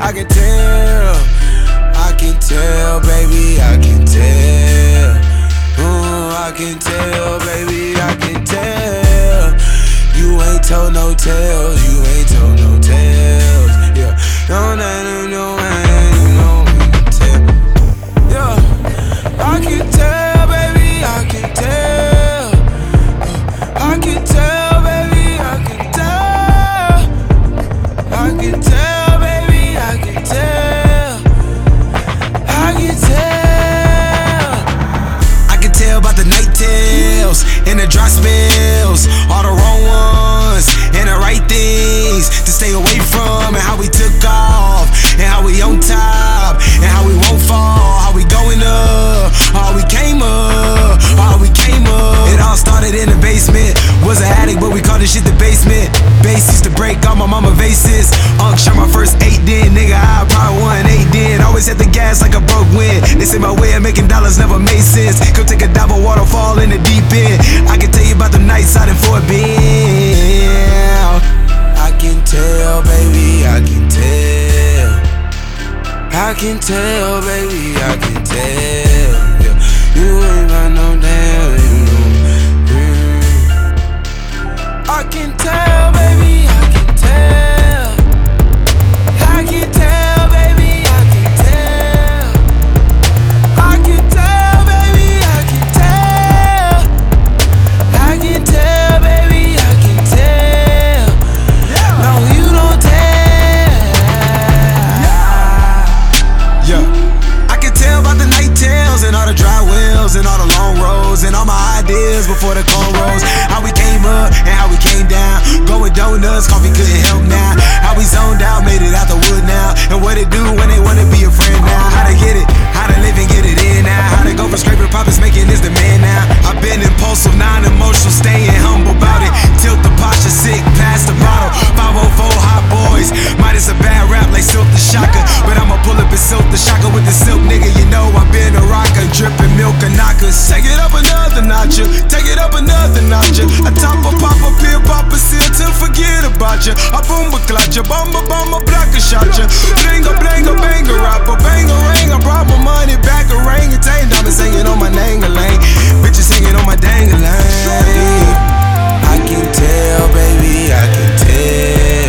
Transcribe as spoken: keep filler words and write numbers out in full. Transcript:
I can tell, I can tell, baby, I can tell. Ooh, I can tell, baby, I can tell. You ain't told no tales, you ain't told no tales. Yeah, no, no, no, no, no, no, tell. Yeah, I can tell, baby, I can tell. I can tell, baby, I can tell. I can tell, baby, I can tell. I can tell. I can tell about the night tales and the dry spells, all the wrong ones and the right things to stay away from, and how we took off, and how we on top, and how we won't fall, how we going up, how we came up, how we came up. It all started in the basement. Was an addict, but we called this shit the basement. Bass used to break all my mama vases. Unc shot my first eight then, nigga, I probably won eight then. Always had the gas like a broke wind. They say my way of making dollars never made sense. Come take a dive of waterfall in the deep end. I can tell you about the nights out in Fort Bend. I can tell, baby, I can tell. I can tell, baby, I can tell. Yeah. You ain't got no damn, you know. Mm. I can tell, baby, I can tell. I can tell, baby, I can tell. I can tell, baby, I can tell. I can tell, baby, I can tell. No, you don't tell. Yeah, I can tell about the night tales and all the dry wells and all the long roads and all my ideas before the cornrows. How we came up and how we came down. Going donuts, coffee couldn't help now. How we zoned out, made it out the wood now. And what it do when they wanna be a friend now. How to get it, how to live and get it in now. How to go from scraping profits, making this demand now. I've been impulsive, non-emotional, staying humble about it. Tilt the posture, sick, past the bottle. five oh four hot boys. Might is a bad rap like Silk the Shocker, but I'ma pull up and Silk the Shocker with the silk, nigga. You know I've been a rocker, dripping milk and knockers. Take it up another notch, take it up another notch. I top a pop a pill, pop a seal to forget about you. I boom a clutch, bomba bomba block a shot ya. Bling a bling a bang a rapper, bang a ring. I brought my money back, a ring andtain. Diamonds hanging on my dang-a-lang, bitches hanging on my dang-a-lang. I can tell, baby, I can tell.